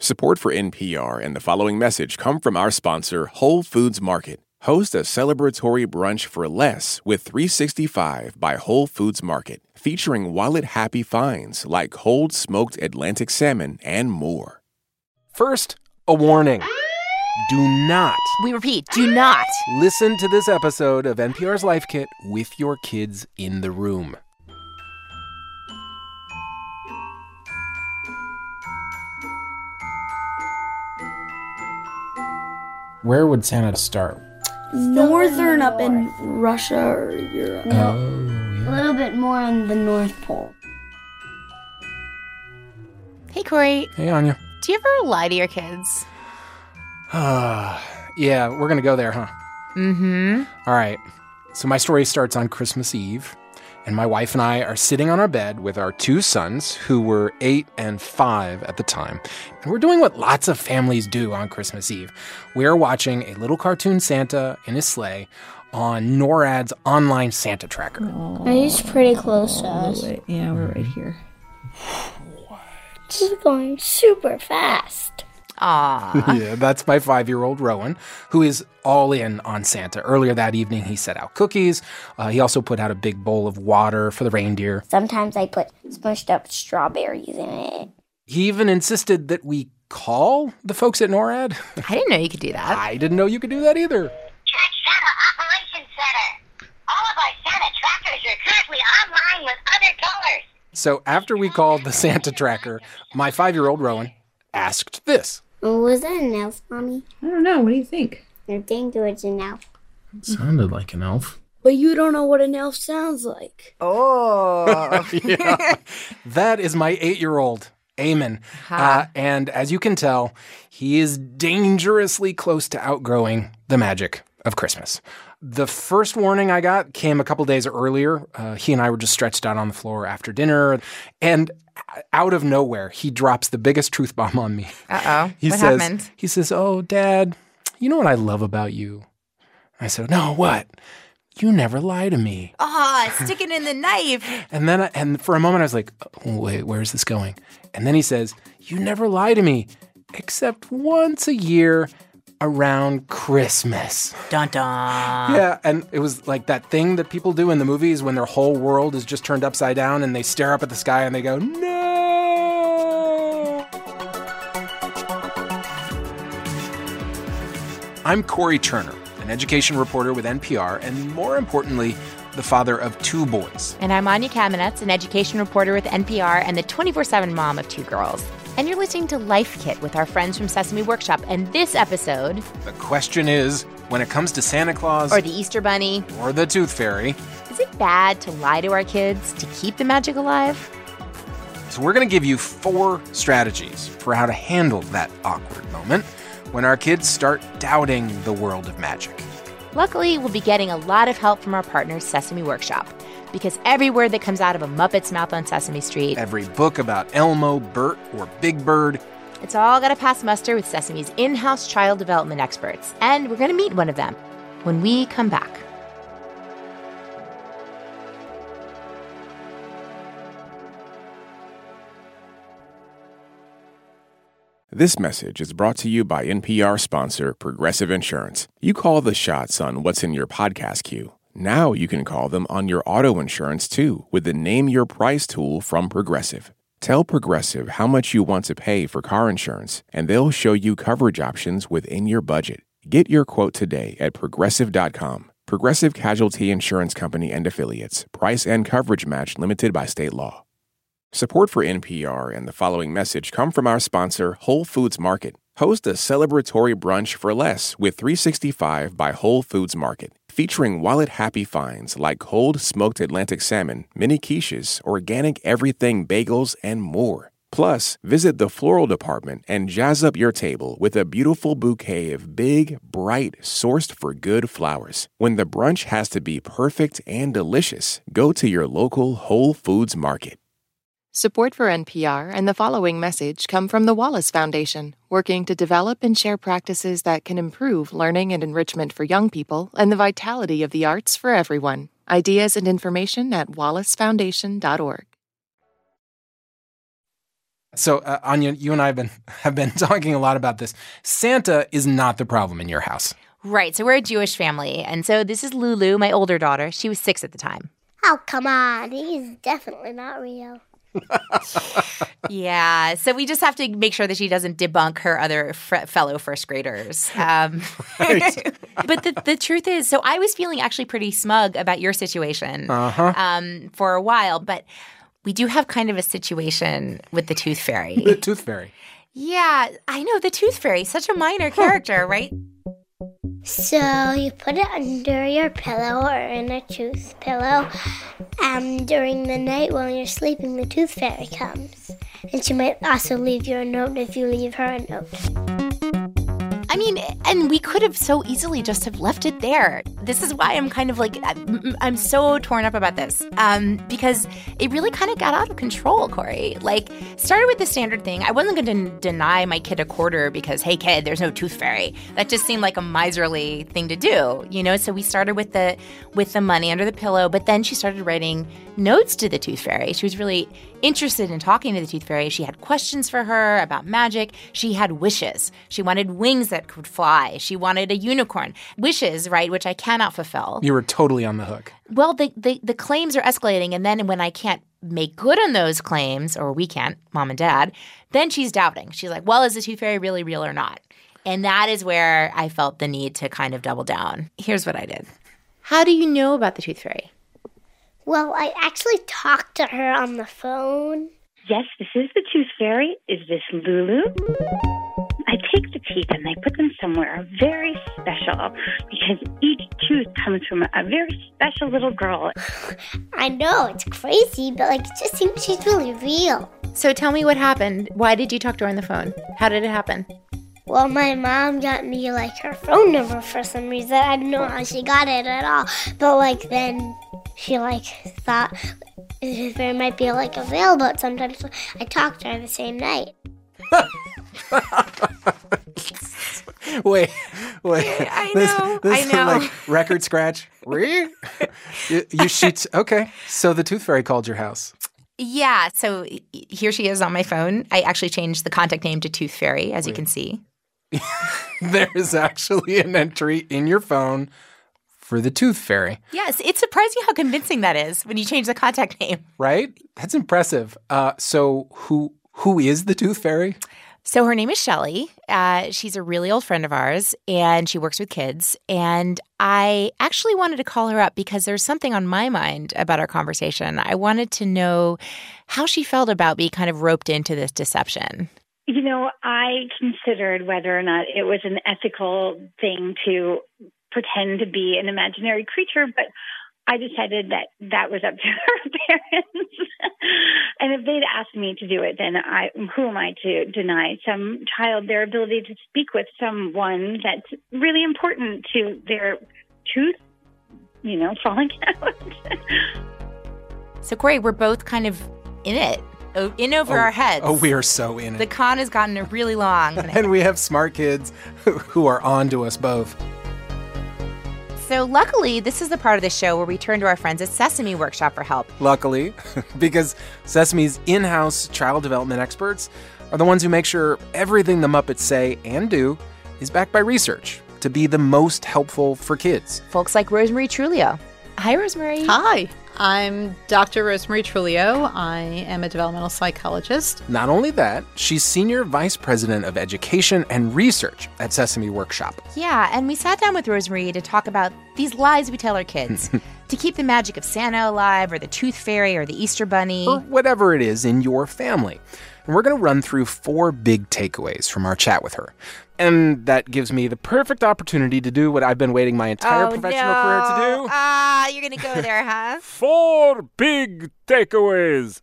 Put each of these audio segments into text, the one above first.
Support for NPR and the following message come from our sponsor, Whole Foods Market. Host a celebratory brunch for less with 365 by Whole Foods Market, featuring wallet-happy finds like cold smoked Atlantic salmon and more. First, a warning. Do not. We repeat, do not. Listen to this episode of NPR's Life Kit with your kids in the room. Where would Santa start? Northern, up in Russia or Europe. No, a little bit more on the North Pole. Hey, Corey. Hey, Anya. Do you ever lie to your kids? Yeah, we're going to go there, huh? Mm-hmm. All right. So my story starts on Christmas Eve, and my wife and I are sitting on our bed with our two sons, who were 8 and 5 at the time. And we're doing what lots of families do on Christmas Eve. We're watching a little cartoon Santa in his sleigh on NORAD's online Santa tracker. He's pretty close to us. Yeah, we're right here. He's going super fast. Aww. Yeah, that's my 5-year-old Rowan, who is all in on Santa. Earlier that evening, he set out cookies. He also put out a big bowl of water for the reindeer. Sometimes I put smushed up strawberries in it. He even insisted that we call the folks at NORAD. I didn't know you could do that. I didn't know you could do that either. Church Santa Operations Center. All of our Santa trackers are currently online with other colors. So after we called the Santa tracker, my 5-year-old Rowan asked this. Was that an elf, Mommy? I don't know. What do you think? I think it was an elf. It sounded like an elf. But you don't know what an elf sounds like. Oh. Yeah. That is my 8-year-old, Eamon. And as you can tell, he is dangerously close to outgrowing the magic of Christmas. The first warning I got came a couple days earlier. He and I were just stretched out on the floor after dinner, and out of nowhere, he drops the biggest truth bomb on me. Uh-oh. What happened? He says, "Oh, Dad, you know what I love about you?" I said, "No, what?" "You never lie to me." Sticking in the knife. And for a moment, I was like, oh, wait, where's this going? And then he says, "You never lie to me, except once a year around Christmas." Dun dun. Yeah, and it was like that thing that people do in the movies when their whole world is just turned upside down and they stare up at the sky and they go, "No!" I'm Corey Turner, an education reporter with NPR, and more importantly, the father of 2 boys. And I'm Anya Kamenetz, an education reporter with NPR and the 24/7 mom of 2 girls. And you're listening to Life Kit with our friends from Sesame Workshop. And this episode... The question is, when it comes to Santa Claus... or the Easter Bunny... or the Tooth Fairy... is it bad to lie to our kids to keep the magic alive? So we're going to give you 4 strategies for how to handle that awkward moment when our kids start doubting the world of magic. Luckily, we'll be getting a lot of help from our partners, Sesame Workshop. Because every word that comes out of a Muppet's mouth on Sesame Street, every book about Elmo, Bert, or Big Bird, it's all got to pass muster with Sesame's in-house child development experts. And we're going to meet one of them when we come back. This message is brought to you by NPR sponsor Progressive Insurance. You call the shots on what's in your podcast queue. Now you can call them on your auto insurance, too, with the Name Your Price tool from Progressive. Tell Progressive how much you want to pay for car insurance, and they'll show you coverage options within your budget. Get your quote today at Progressive.com. Progressive Casualty Insurance Company and Affiliates. Price and coverage match limited by state law. Support for NPR and the following message come from our sponsor, Whole Foods Market. Host a celebratory brunch for less with 365 by Whole Foods Market, featuring wallet-happy finds like cold smoked Atlantic salmon, mini quiches, organic everything bagels, and more. Plus, visit the floral department and jazz up your table with a beautiful bouquet of big, bright, sourced-for-good flowers. When the brunch has to be perfect and delicious, go to your local Whole Foods Market. Support for NPR and the following message come from the Wallace Foundation, working to develop and share practices that can improve learning and enrichment for young people and the vitality of the arts for everyone. Ideas and information at wallacefoundation.org. So, Anya, you and I have been talking a lot about this. Santa is not the problem in your house. Right. So we're a Jewish family. And so this is Lulu, my older daughter. She was 6 at the time. Oh, come on. He's definitely not real. Yeah. So we just have to make sure that she doesn't debunk her other fellow first graders. But the truth is, so I was feeling actually pretty smug about your situation for a while. But we do have kind of a situation with the Tooth Fairy. The Tooth Fairy. Yeah. I know. The Tooth Fairy. Such a minor character, right? So you put it under your pillow or in a tooth pillow. During the night while you're sleeping, the Tooth Fairy comes. And she might also leave you a note if you leave her a note. I mean, and we could have so easily just have left it there. This is why I'm kind of like, I'm so torn up about this. Because it really kind of got out of control, Corey. Like, started with the standard thing. I wasn't going to deny my kid a quarter because, hey, kid, there's no Tooth Fairy. That just seemed like a miserly thing to do, you know? So we started with the money under the pillow, but then she started writing notes to the Tooth Fairy. She was really interested in talking to the Tooth Fairy. She had questions for her about magic. She had wishes. She wanted wings that could fly. She wanted a unicorn. Wishes, right, which I cannot fulfill. You were totally on the hook. Well, the claims are escalating, and then when I can't make good on those claims, or we can't, Mom and Dad, then she's doubting. She's like, well, is the Tooth Fairy really real or not? And that is where I felt the need to kind of double down. Here's what I did. How do you know about the Tooth Fairy? Well, I actually talked to her on the phone. Yes, this is the Tooth Fairy. Is this Lulu? I take the teeth and I put them somewhere very special because each tooth comes from a very special little girl. I know, it's crazy, but it just seems she's really real. So tell me what happened. Why did you talk to her on the phone? How did it happen? Well, my mom got me, her phone number for some reason. I don't know how she got it at all. But, then she, thought there might be, available at some time. So I talked to her the same night. Wait. I know. This record scratch. Okay. So the Tooth Fairy called your house. Yeah. So here she is on my phone. I actually changed the contact name to Tooth Fairy, as you can see. There is actually an entry in your phone for the Tooth Fairy. Yes. It's surprising how convincing that is when you change the contact name. Right? That's impressive. So who is the Tooth Fairy? So her name is Shelly. She's a really old friend of ours, and she works with kids. And I actually wanted to call her up because there's something on my mind about our conversation. I wanted to know how she felt about being kind of roped into this deception. You know, I considered whether or not it was an ethical thing to pretend to be an imaginary creature, but I decided that was up to her parents. And if they'd asked me to do it, then who am I to deny some child their ability to speak with someone that's really important to their tooth, falling out? So, Corey, we're both kind of in it, over our heads. Oh, we are so in it. The con has gotten really long. And we have smart kids who are on to us both. So luckily, this is the part of the show where we turn to our friends at Sesame Workshop for help. Luckily, because Sesame's in-house child development experts are the ones who make sure everything the Muppets say and do is backed by research to be the most helpful for kids. Folks like Rosemary Trulio. Hi, Rosemary. Hi. I'm Dr. Rosemary Trulio. I am a developmental psychologist. Not only that, she's Senior Vice President of Education and Research at Sesame Workshop. Yeah, and we sat down with Rosemary to talk about these lies we tell our kids to keep the magic of Santa alive, or the Tooth Fairy, or the Easter Bunny. Or whatever it is in your family. And we're going to run through 4 big takeaways from our chat with her. And that gives me the perfect opportunity to do what I've been waiting my entire professional career to do. You're going to go there, huh? 4 big takeaways.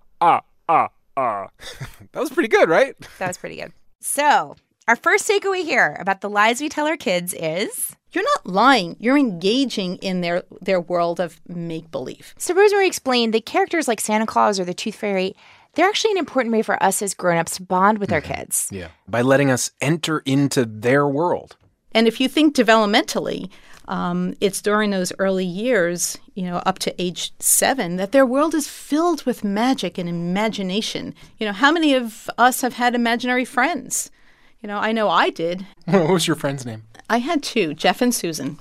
That was pretty good, right? That was pretty good. So, our first takeaway here about the lies we tell our kids is... You're not lying. You're engaging in their world of make-believe. So Rosemary explained that characters like Santa Claus or the Tooth Fairy, they're actually an important way for us as grown-ups to bond with our kids. Yeah, by letting us enter into their world. And if you think developmentally, It's during those early years, up to age 7, that their world is filled with magic and imagination. How many of us have had imaginary friends? I know I did. What was your friend's name? I had 2, Jeff and Susan.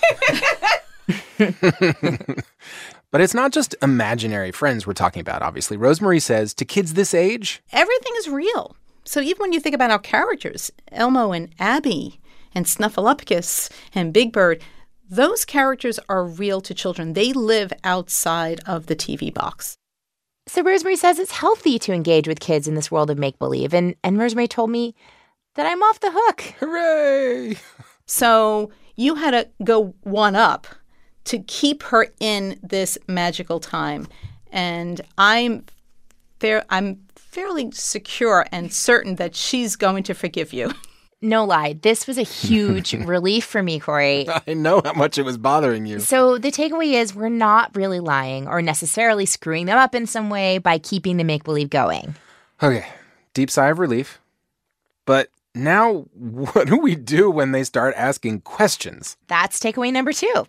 But it's not just imaginary friends we're talking about, obviously. Rosemary says to kids this age, everything is real. So even when you think about our characters, Elmo and Abby and Snuffleupagus and Big Bird, those characters are real to children. They live outside of the TV box. So Rosemary says it's healthy to engage with kids in this world of make-believe. And Rosemary told me that I'm off the hook. Hooray! So you had to go one up to keep her in this magical time. And I'm fairly secure and certain that she's going to forgive you. No lie. This was a huge relief for me, Corey. I know how much it was bothering you. So the takeaway is we're not really lying or necessarily screwing them up in some way by keeping the make-believe going. Okay. Deep sigh of relief. But now what do we do when they start asking questions? That's takeaway number 2.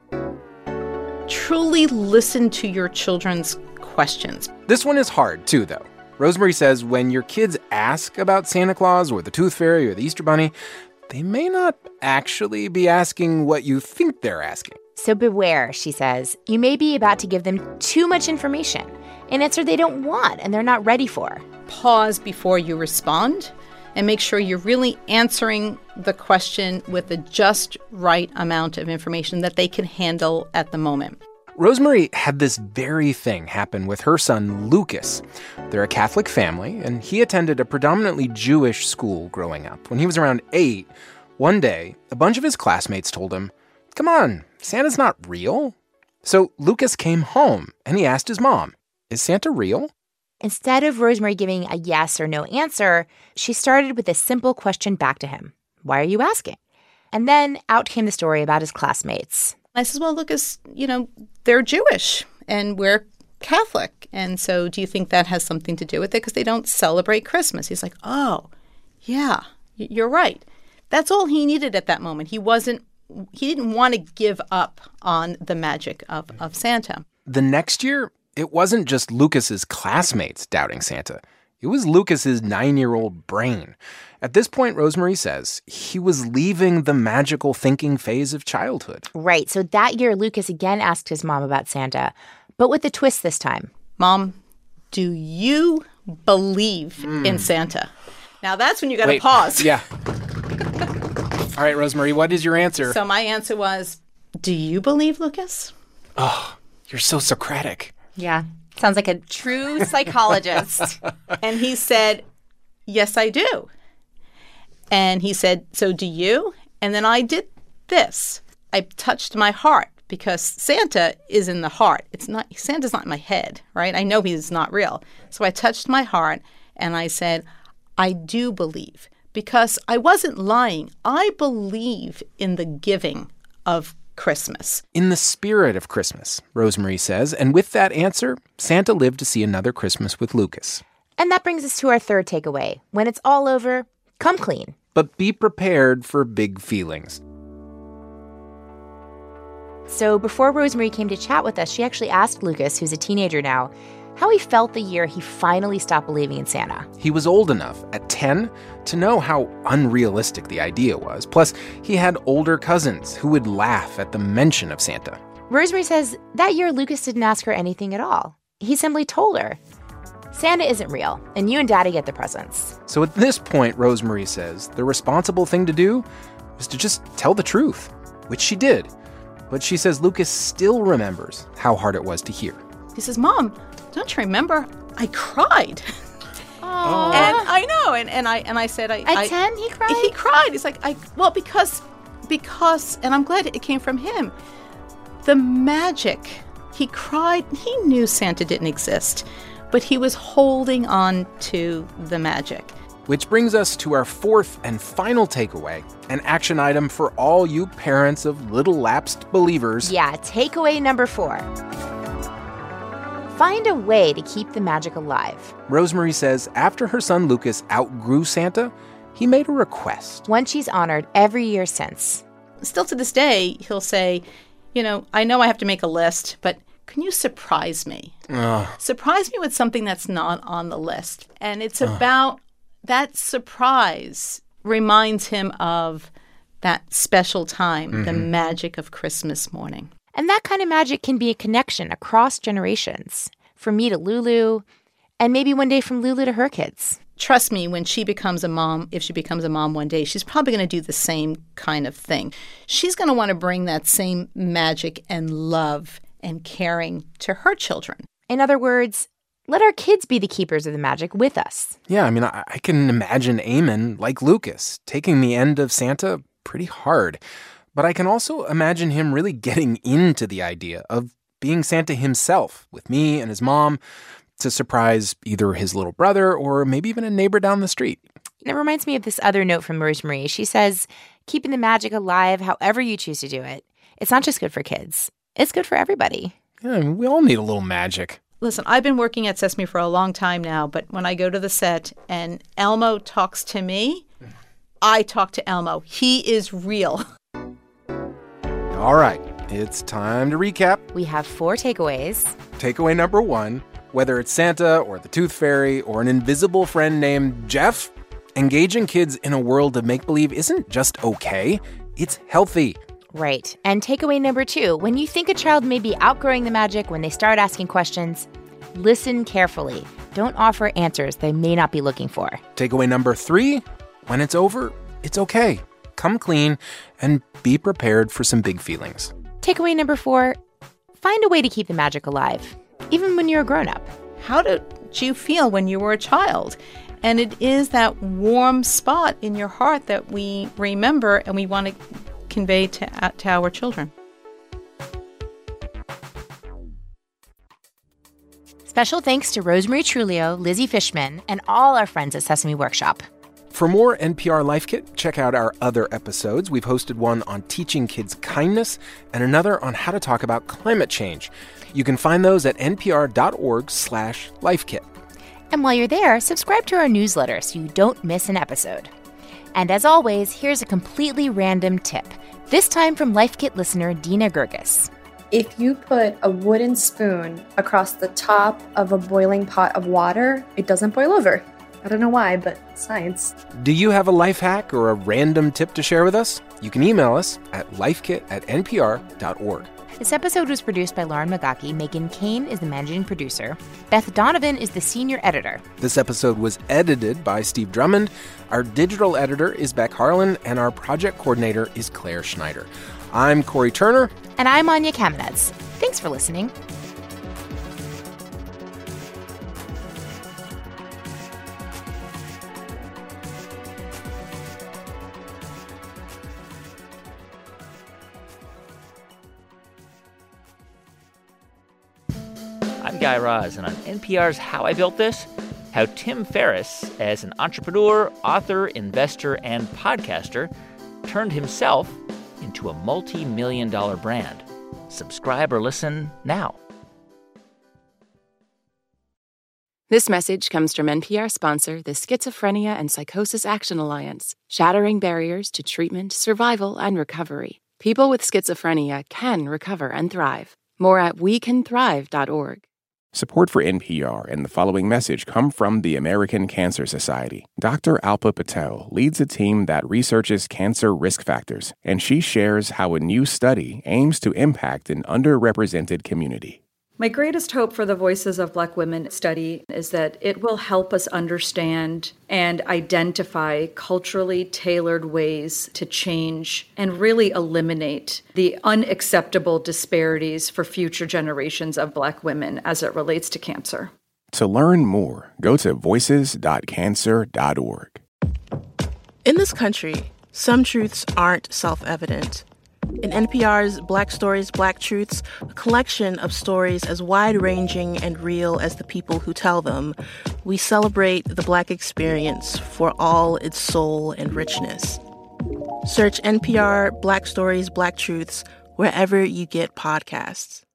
Truly listen to your children's questions. This one is hard, too, though. Rosemary says when your kids ask about Santa Claus or the Tooth Fairy or the Easter Bunny, they may not actually be asking what you think they're asking. So beware, she says. You may be about to give them too much information, an answer they don't want and they're not ready for. Pause before you respond and make sure you're really answering the question with the just right amount of information that they can handle at the moment. Rosemary had this very thing happen with her son, Lucas. They're a Catholic family, and he attended a predominantly Jewish school growing up. When he was around 8, one day, a bunch of his classmates told him, "Come on, Santa's not real." So Lucas came home, and he asked his mom, "Is Santa real?" Instead of Rosemary giving a yes or no answer, she started with a simple question back to him. Why are you asking? And then out came the story about his classmates. I said, well, Lucas, they're Jewish and we're Catholic. And so do you think that has something to do with it? Because they don't celebrate Christmas. He's like, oh, yeah, you're right. That's all he needed at that moment. He didn't want to give up on the magic of Santa. The next year, it wasn't just Lucas's classmates doubting Santa. It was Lucas's 9-year-old brain. At this point, Rosemary says, he was leaving the magical thinking phase of childhood. Right. So that year, Lucas again asked his mom about Santa, but with a twist this time. Mom, do you believe in Santa? Now that's when you got to pause. Yeah. All right, Rosemary, what is your answer? So my answer was, do you believe, Lucas? Oh, you're so Socratic. Yeah. Sounds like a true psychologist. And he said, yes, I do. And he said, so do you? And then I did this. I touched my heart because Santa is in the heart. Santa's not in my head, right? I know he's not real. So I touched my heart and I said, I do believe, because I wasn't lying. I believe in the giving of Christmas. In the spirit of Christmas, Rosemary says, and with that answer, Santa lived to see another Christmas with Lucas. And that brings us to our third takeaway. When it's all over, come clean. But be prepared for big feelings. So before Rosemary came to chat with us, she actually asked Lucas, who's a teenager now, how he felt the year he finally stopped believing in Santa. He was old enough, at 10, to know how unrealistic the idea was. Plus, he had older cousins who would laugh at the mention of Santa. Rosemary says that year Lucas didn't ask her anything at all. He simply told her, Santa isn't real, and you and Daddy get the presents. So at this point, Rosemary says, the responsible thing to do was to just tell the truth, which she did. But she says Lucas still remembers how hard it was to hear. He says, Mom, don't you remember? I cried. Aww. And I know. And I said, At 10, he cried? He cried. He's like, because, and I'm glad it came from him. The magic. He cried. He knew Santa didn't exist, but he was holding on to the magic. Which brings us to our fourth and final takeaway, an action item for all you parents of little lapsed believers. Yeah, takeaway number 4. Find a way to keep the magic alive. Rosemary says after her son Lucas outgrew Santa, he made a request. One she's honored every year since. Still to this day, he'll say, I know I have to make a list, but can you surprise me? Surprise me with something that's not on the list. And it's about that surprise reminds him of that special time, the magic of Christmas morning. And that kind of magic can be a connection across generations. From me to Lulu, and maybe one day from Lulu to her kids. Trust me, when she becomes a mom, if she becomes a mom one day, she's probably going to do the same kind of thing. She's going to want to bring that same magic and love and caring to her children. In other words, let our kids be the keepers of the magic with us. Yeah, I mean, I can imagine Eamon, like Lucas, taking the end of Santa pretty hard. But I can also imagine him really getting into the idea of being Santa himself with me and his mom to surprise either his little brother or maybe even a neighbor down the street. It reminds me of this other note from Rosemarie. She says, keeping the magic alive however you choose to do it. It's not just good for kids. It's good for everybody. Yeah, I mean, we all need a little magic. Listen, I've been working at Sesame for a long time now, but when I go to the set and Elmo talks to me, I talk to Elmo. He is real. All right, it's time to recap. We have 4 takeaways. Takeaway number 1, whether it's Santa or the Tooth Fairy or an invisible friend named Jeff, engaging kids in a world of make-believe isn't just okay, it's healthy. Right. And takeaway number 2, when you think a child may be outgrowing the magic when they start asking questions, listen carefully. Don't offer answers they may not be looking for. Takeaway number 3, when it's over, it's okay. Come clean and be prepared for some big feelings. Takeaway number 4, find a way to keep the magic alive, even when you're a grown-up. How did you feel when you were a child? And it is that warm spot in your heart that we remember and we want to convey to our children. Special thanks to Rosemarie Trulio, Lizzie Fishman, and all our friends at Sesame Workshop. For more NPR Life Kit, check out our other episodes. We've hosted one on teaching kids kindness and another on how to talk about climate change. You can find those at npr.org/lifekit. And while you're there, subscribe to our newsletter so you don't miss an episode. And as always, here's a completely random tip, this time from Life Kit listener Dina Gerges. If you put a wooden spoon across the top of a boiling pot of water, it doesn't boil over. I don't know why, but science. Do you have a life hack or a random tip to share with us? You can email us at lifekit@npr.org. This episode was produced by Lauren Magaki. Megan Kane is the managing producer. Beth Donovan is the senior editor. This episode was edited by Steve Drummond. Our digital editor is Beck Harlan, and our project coordinator is Claire Schneider. I'm Corey Turner. And I'm Anya Kamenetz. Thanks for listening. I'm Guy Raz, and on NPR's How I Built This, how Tim Ferriss, as an entrepreneur, author, investor, and podcaster, turned himself into a multi-million-dollar brand. Subscribe or listen now. This message comes from NPR sponsor, the Schizophrenia and Psychosis Action Alliance, shattering barriers to treatment, survival, and recovery. People with schizophrenia can recover and thrive. More at wecanthrive.org. Support for NPR and the following message come from the American Cancer Society. Dr. Alpa Patel leads a team that researches cancer risk factors, and she shares how a new study aims to impact an underrepresented community. My greatest hope for the Voices of Black Women study is that it will help us understand and identify culturally tailored ways to change and really eliminate the unacceptable disparities for future generations of Black women as it relates to cancer. To learn more, go to voices.cancer.org. In this country, some truths aren't self-evident. In NPR's Black Stories, Black Truths, a collection of stories as wide-ranging and real as the people who tell them, we celebrate the Black experience for all its soul and richness. Search NPR Black Stories, Black Truths wherever you get podcasts.